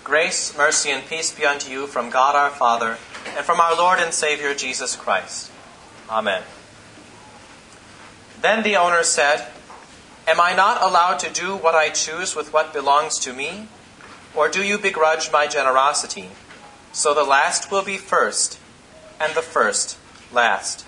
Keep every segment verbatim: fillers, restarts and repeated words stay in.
Grace, mercy, and peace be unto you from God our Father, and from our Lord and Savior Jesus Christ. Amen. Then the owner said, Am I not allowed to do what I choose with what belongs to me? Or do you begrudge my generosity? So the last will be first, and the first last.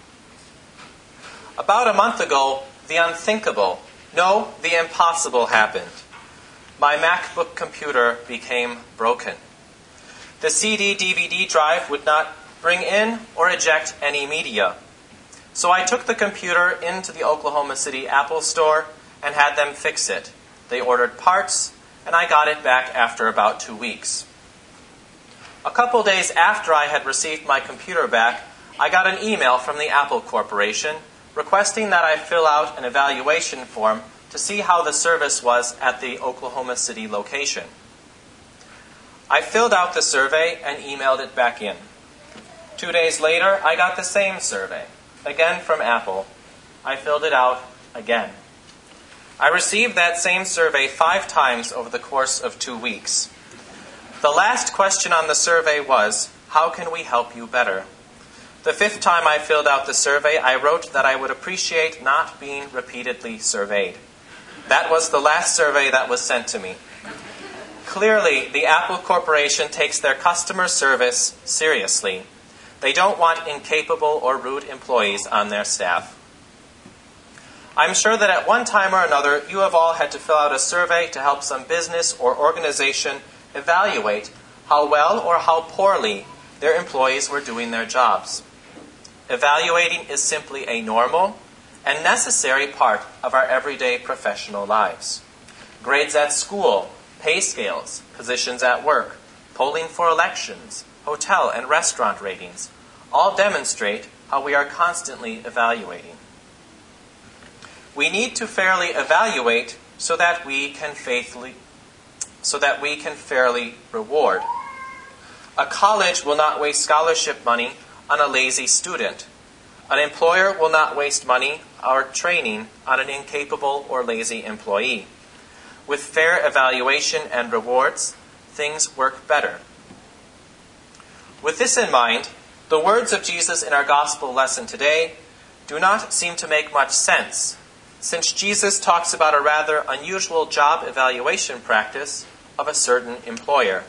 About a month ago, the unthinkable, no, the impossible happened. My MacBook computer became broken. The C D D V D drive would not bring in or eject any media. So I took the computer into the Oklahoma City Apple Store and had them fix it. They ordered parts, and I got it back after about two weeks. A couple days after I had received my computer back, I got an email from the Apple Corporation requesting that I fill out an evaluation form to see how the service was at the Oklahoma City location. I filled out the survey and emailed it back in. Two days later, I got the same survey, again from Apple. I filled it out again. I received that same survey five times over the course of two weeks. The last question on the survey was, how can we help you better? The fifth time I filled out the survey, I wrote that I would appreciate not being repeatedly surveyed. That was the last survey that was sent to me. Clearly, the Apple Corporation takes their customer service seriously. They don't want incapable or rude employees on their staff. I'm sure that at one time or another, you have all had to fill out a survey to help some business or organization evaluate how well or how poorly their employees were doing their jobs. Evaluating is simply a normal and necessary part of our everyday professional lives. Grades at school, pay scales, positions at work, polling for elections, hotel and restaurant ratings, all demonstrate how we are constantly evaluating. We need to fairly evaluate so that we can faithfully, so that we can fairly reward. A college will not waste scholarship money on a lazy student. An employer will not waste money or training on an incapable or lazy employee. With fair evaluation and rewards, things work better. With this in mind, the words of Jesus in our gospel lesson today do not seem to make much sense, since Jesus talks about a rather unusual job evaluation practice of a certain employer.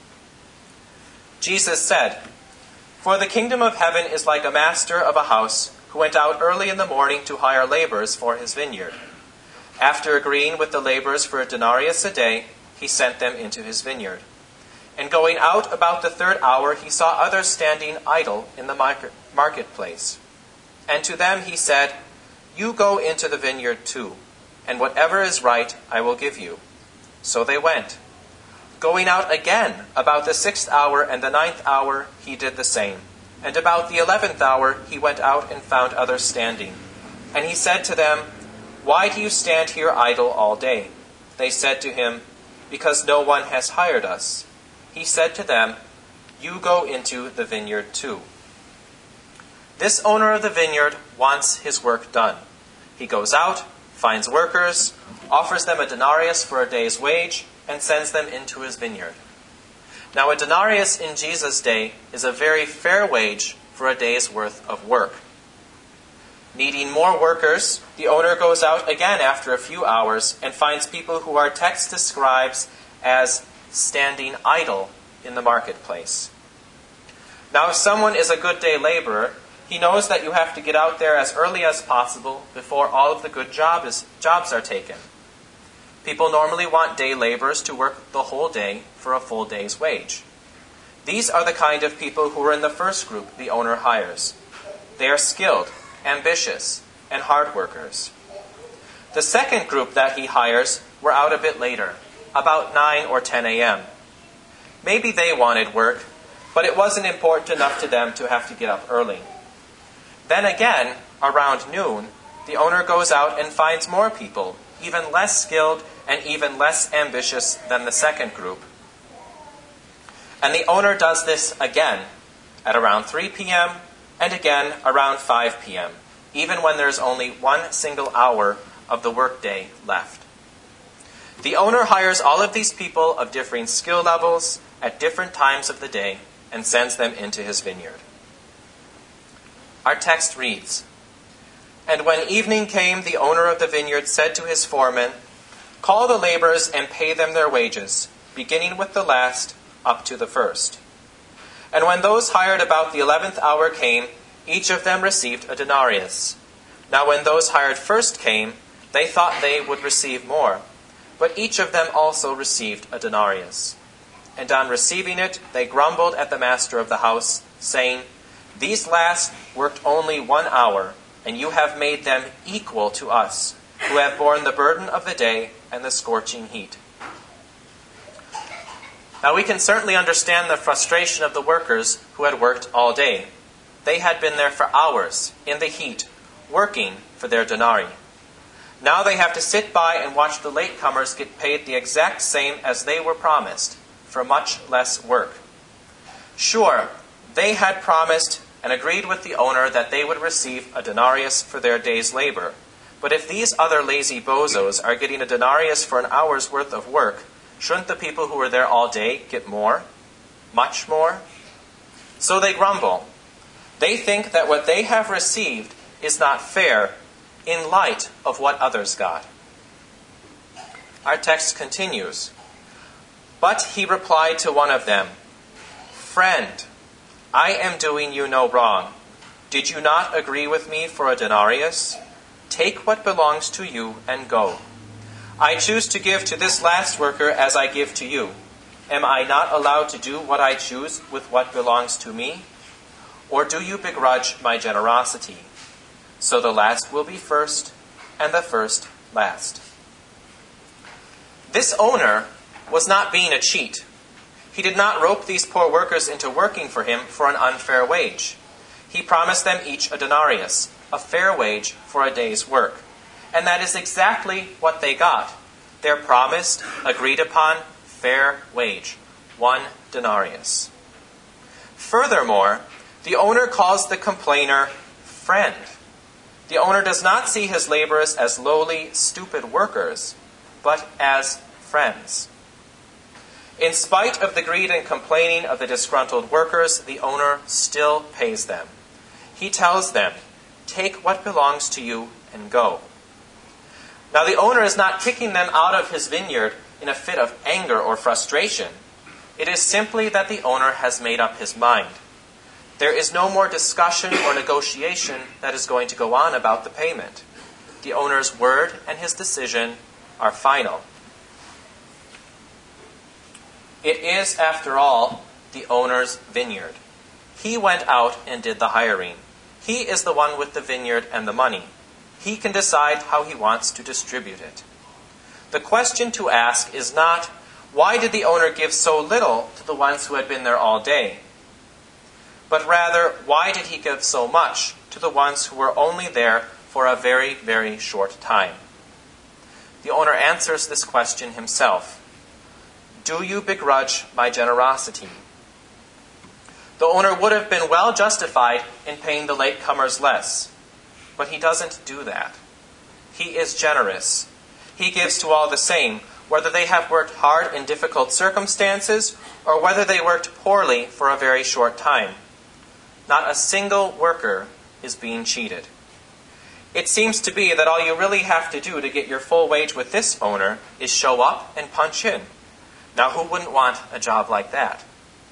Jesus said, For the kingdom of heaven is like a master of a house who went out early in the morning to hire laborers for his vineyard. After agreeing with the laborers for a denarius a day, he sent them into his vineyard. And going out about the third hour, he saw others standing idle in the market, marketplace. And to them he said, You go into the vineyard too, and whatever is right I will give you. So they went. Going out again about the sixth hour and the ninth hour, he did the same. And about the eleventh hour, he went out and found others standing. And he said to them, Why do you stand here idle all day? They said to him, Because no one has hired us. He said to them, You go into the vineyard too. This owner of the vineyard wants his work done. He goes out, finds workers, offers them a denarius for a day's wage, and sends them into his vineyard. Now, a denarius in Jesus' day is a very fair wage for a day's worth of work. Needing more workers, the owner goes out again after a few hours and finds people who our text describes as standing idle in the marketplace. Now, if someone is a good day laborer, he knows that you have to get out there as early as possible before all of the good job is, jobs are taken. People normally want day laborers to work the whole day for a full day's wage. These are the kind of people who are in the first group the owner hires. They are skilled, ambitious, and hard workers. The second group that he hires were out a bit later, about nine or ten a.m. Maybe they wanted work, but it wasn't important enough to them to have to get up early. Then again, around noon, the owner goes out and finds more people, even less skilled and even less ambitious than the second group. And the owner does this again at around three p.m. and again around five p.m., even when there's only one single hour of the workday left. The owner hires all of these people of differing skill levels at different times of the day and sends them into his vineyard. Our text reads, "And when evening came, the owner of the vineyard said to his foreman, 'Call the laborers and pay them their wages, beginning with the last up to the first.' And when those hired about the eleventh hour came, each of them received a denarius. Now when those hired first came, they thought they would receive more, but each of them also received a denarius. And on receiving it, they grumbled at the master of the house, saying, 'These last worked only one hour, and you have made them equal to us, who have borne the burden of the day and the scorching heat.'" Now we can certainly understand the frustration of the workers who had worked all day. They had been there for hours, in the heat, working for their denarii. Now they have to sit by and watch the latecomers get paid the exact same as they were promised, for much less work. Sure, they had promised and agreed with the owner that they would receive a denarius for their day's labor. But if these other lazy bozos are getting a denarius for an hour's worth of work, shouldn't the people who were there all day get more? Much more? So they grumble. They think that what they have received is not fair in light of what others got. Our text continues, "But he replied to one of them, 'Friend, I am doing you no wrong. Did you not agree with me for a denarius? Take what belongs to you and go. I choose to give to this last worker as I give to you. Am I not allowed to do what I choose with what belongs to me? Or do you begrudge my generosity? So the last will be first, and the first last.'" This owner was not being a cheat. He did not rope these poor workers into working for him for an unfair wage. He promised them each a denarius, a fair wage for a day's work. And that is exactly what they got. Their promised, agreed upon, fair wage, one denarius. Furthermore, the owner calls the complainer friend. The owner does not see his laborers as lowly, stupid workers, but as friends. In spite of the greed and complaining of the disgruntled workers, the owner still pays them. He tells them, "Take what belongs to you and go." Now the owner is not kicking them out of his vineyard in a fit of anger or frustration. It is simply that the owner has made up his mind. There is no more discussion or negotiation that is going to go on about the payment. The owner's word and his decision are final. It is, after all, the owner's vineyard. He went out and did the hiring. He is the one with the vineyard and the money. He can decide how he wants to distribute it. The question to ask is not, why did the owner give so little to the ones who had been there all day? But rather, why did he give so much to the ones who were only there for a very, very short time? The owner answers this question himself. "Do you begrudge my generosity?" The owner would have been well justified in paying the latecomers less, but he doesn't do that. He is generous. He gives to all the same, whether they have worked hard in difficult circumstances or whether they worked poorly for a very short time. Not a single worker is being cheated. It seems to be that all you really have to do to get your full wage with this owner is show up and punch in. Now, who wouldn't want a job like that?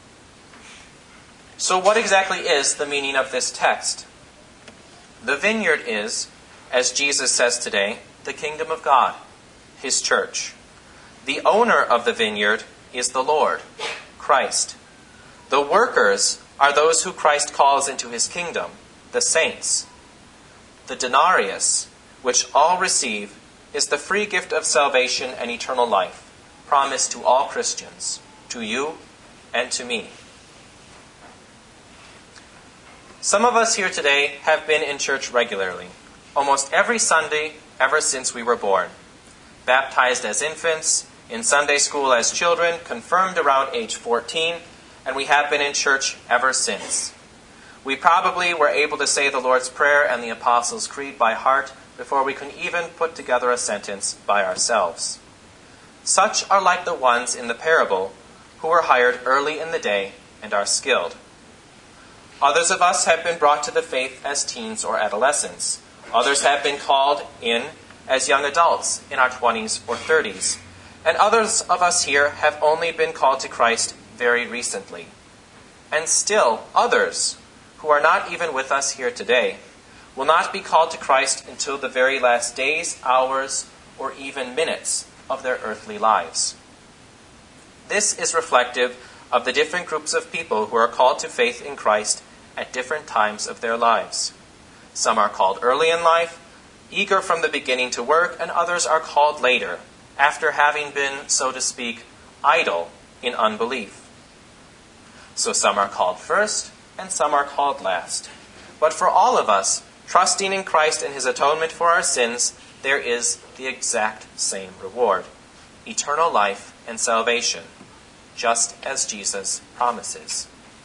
So what exactly is the meaning of this text? The vineyard is, as Jesus says today, the kingdom of God, his church. The owner of the vineyard is the Lord, Christ. The workers are those who Christ calls into his kingdom, the saints. The denarius, which all receive, is the free gift of salvation and eternal life, promised to all Christians, to you and to me. Some of us here today have been in church regularly, almost every Sunday ever since we were born. Baptized as infants, in Sunday school as children, confirmed around age fourteen, and we have been in church ever since. We probably were able to say the Lord's Prayer and the Apostles' Creed by heart before we could even put together a sentence by ourselves. Such are like the ones in the parable who were hired early in the day and are skilled. Others of us have been brought to the faith as teens or adolescents. Others have been called in as young adults in our twenties or thirties. And others of us here have only been called to Christ very recently. And still others, who are not even with us here today, will not be called to Christ until the very last days, hours, or even minutes of their earthly lives. This is reflective of the different groups of people who are called to faith in Christ at different times of their lives. Some are called early in life, eager from the beginning to work, and others are called later, after having been, so to speak, idle in unbelief. So some are called first, and some are called last. But for all of us, trusting in Christ and his atonement for our sins, there is the exact same reward: eternal life and salvation, just as Jesus promises.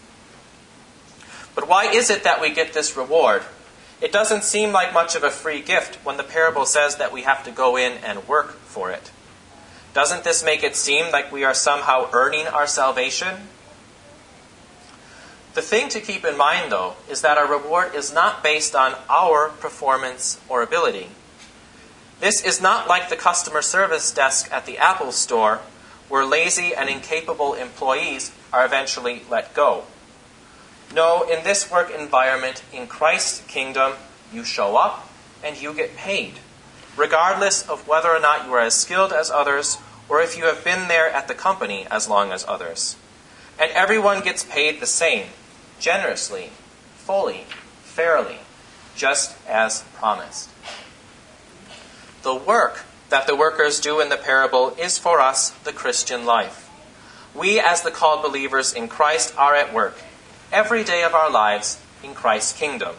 But why is it that we get this reward? It doesn't seem like much of a free gift when the parable says that we have to go in and work for it. Doesn't this make it seem like we are somehow earning our salvation? The thing to keep in mind, though, is that our reward is not based on our performance or ability. This is not like the customer service desk at the Apple store, where lazy and incapable employees are eventually let go. No, in this work environment, in Christ's kingdom, you show up and you get paid, regardless of whether or not you are as skilled as others, or if you have been there at the company as long as others. And everyone gets paid the same, generously, fully, fairly, just as promised. The work that the workers do in the parable is for us the Christian life. We, as the called believers in Christ, are at work every day of our lives in Christ's kingdom.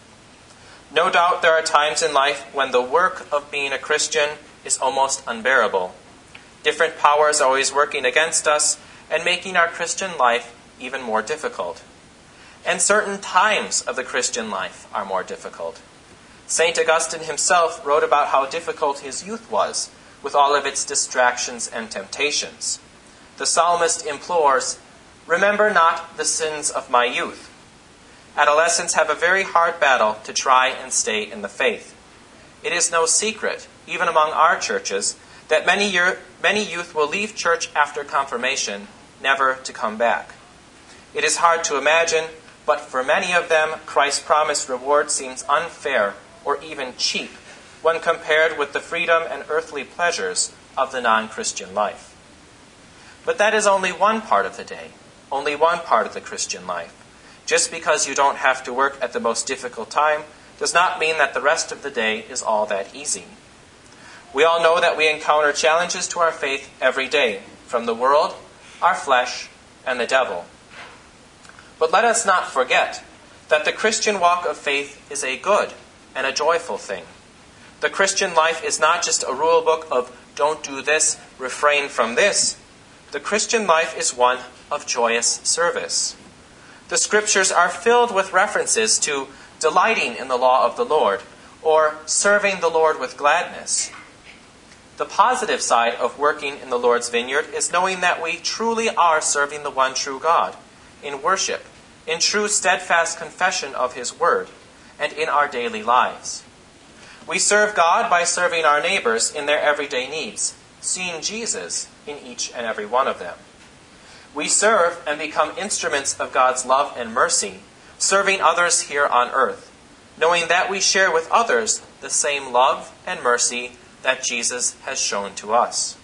No doubt there are times in life when the work of being a Christian is almost unbearable. Different powers are always working against us and making our Christian life even more difficult. And certain times of the Christian life are more difficult. Saint Augustine himself wrote about how difficult his youth was, with all of its distractions and temptations. The psalmist implores, "Remember not the sins of my youth." Adolescents have a very hard battle to try and stay in the faith. It is no secret, even among our churches, that many, year, many youth will leave church after confirmation, never to come back. It is hard to imagine, but for many of them, Christ's promised reward seems unfair or even cheap when compared with the freedom and earthly pleasures of the non-Christian life. But that is only one part of the day, only one part of the Christian life. Just because you don't have to work at the most difficult time does not mean that the rest of the day is all that easy. We all know that we encounter challenges to our faith every day, from the world, our flesh, and the devil. But let us not forget that the Christian walk of faith is a good and a joyful thing. The Christian life is not just a rule book of don't do this, refrain from this. The Christian life is one of joyous service. The scriptures are filled with references to delighting in the law of the Lord, or serving the Lord with gladness. The positive side of working in the Lord's vineyard is knowing that we truly are serving the one true God, in worship, in true steadfast confession of his word, and in our daily lives. We serve God by serving our neighbors in their everyday needs, seeing Jesus in each and every one of them. We serve and become instruments of God's love and mercy, serving others here on earth, knowing that we share with others the same love and mercy that Jesus has shown to us.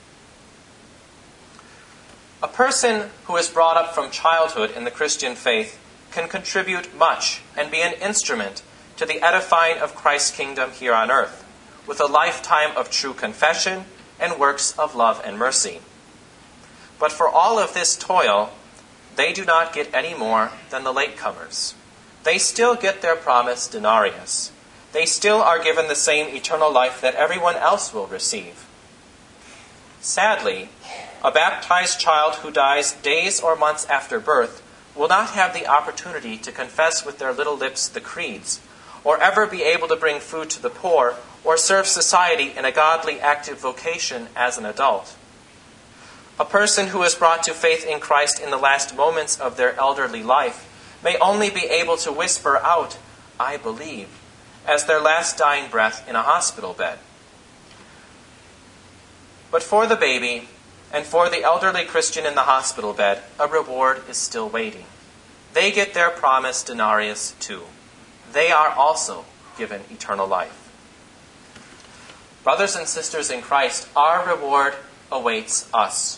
A person who is brought up from childhood in the Christian faith can contribute much and be an instrument to the edifying of Christ's kingdom here on earth, with a lifetime of true confession and works of love and mercy. But for all of this toil, they do not get any more than the latecomers. They still get their promised denarius. They still are given the same eternal life that everyone else will receive. Sadly, a baptized child who dies days or months after birth will not have the opportunity to confess with their little lips the creeds, or ever be able to bring food to the poor, or serve society in a godly active vocation as an adult. A person who is brought to faith in Christ in the last moments of their elderly life may only be able to whisper out, "I believe," as their last dying breath in a hospital bed. But for the baby and for the elderly Christian in the hospital bed, a reward is still waiting. They get their promised denarius too. They are also given eternal life. Brothers and sisters in Christ, our reward awaits us.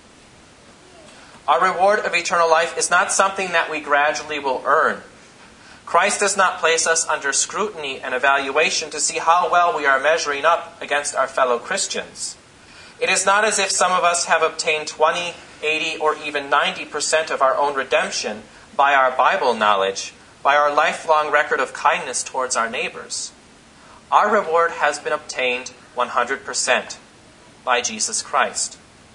Our reward of eternal life is not something that we gradually will earn. Christ does not place us under scrutiny and evaluation to see how well we are measuring up against our fellow Christians. It is not as if some of us have obtained twenty, eighty, or even ninety percent of our own redemption by our Bible knowledge, by our lifelong record of kindness towards our neighbors. Our reward has been obtained one hundred percent by Jesus Christ.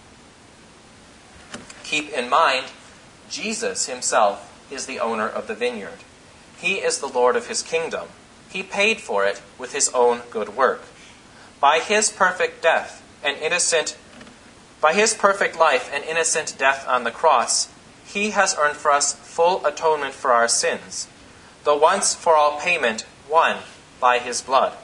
Keep in mind, Jesus himself is the owner of the vineyard. He is the Lord of his kingdom. He paid for it with his own good work. By his perfect death and innocent, by his perfect life and innocent death on the cross, he has earned for us full atonement for our sins, the once for all payment won by his blood.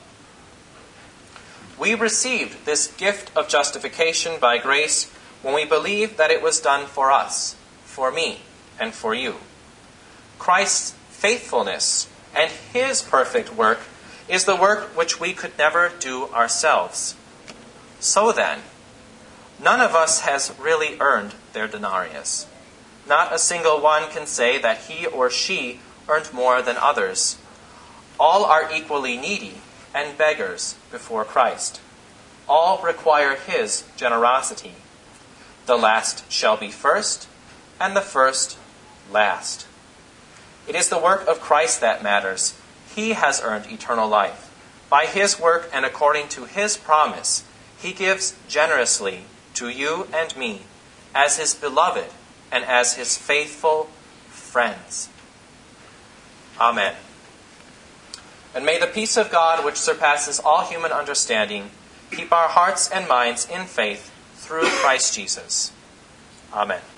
We received this gift of justification by grace when we believe that it was done for us, for me, and for you. Christ's faithfulness and his perfect work is the work which we could never do ourselves. So then, none of us has really earned their denarius. Not a single one can say that he or she earned more than others. All are equally needy and beggars before Christ. All require his generosity. The last shall be first, and the first last. It is the work of Christ that matters. He has earned eternal life. By his work and according to his promise, he gives generously to you and me as his beloved and as his faithful friends. Amen. And may the peace of God, which surpasses all human understanding, keep our hearts and minds in faith through Christ Jesus. Amen.